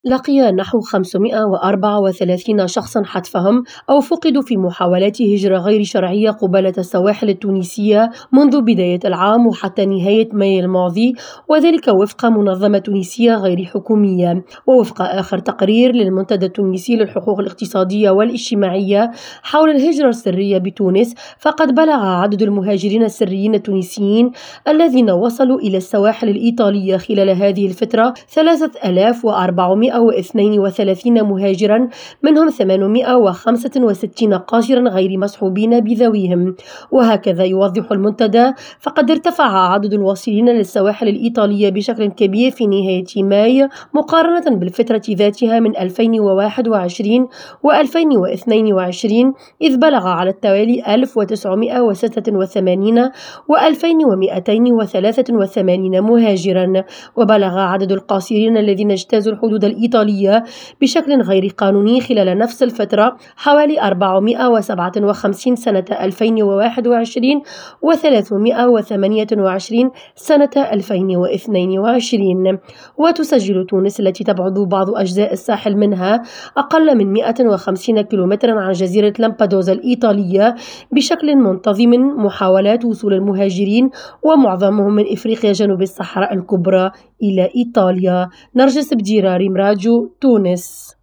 لقي نحو 534 شخصا حتفهم أو فقدوا في محاولات هجرة غير شرعية قبالة السواحل التونسية منذ بداية العام وحتى نهاية مايو الماضي، وذلك وفق منظمة تونسية غير حكومية. ووفق آخر تقرير للمنتدى التونسي للحقوق الاقتصادية والاجتماعية حول الهجرة السرية بتونس، فقد بلغ عدد المهاجرين السريين التونسيين الذين وصلوا إلى السواحل الإيطالية خلال هذه الفترة 3432 مهاجرا، منهم 865 قاصرا غير مصحوبين بذويهم. وهكذا يوضح المنتدى، فقد ارتفع عدد الواصلين للسواحل الإيطالية بشكل كبير في نهاية مايو مقارنة بالفترة ذاتها من 2021 و2022، إذ بلغ على التوالي 1986 و2283 مهاجرا. وبلغ عدد القاصرين الذين اجتازوا الحدود الإيطالية بشكل غير قانوني خلال نفس الفترة حوالي 457 سنة 2021 و328 سنة 2022. وتسجل تونس التي تبعد بعض أجزاء الساحل منها أقل من 150 كيلومترا عن جزيرة لامبادوزا الإيطالية بشكل منتظم محاولات وصول المهاجرين، ومعظمهم من إفريقيا جنوب الصحراء الكبرى إلى إيطاليا. نرجس بجيراري، راديو تونس.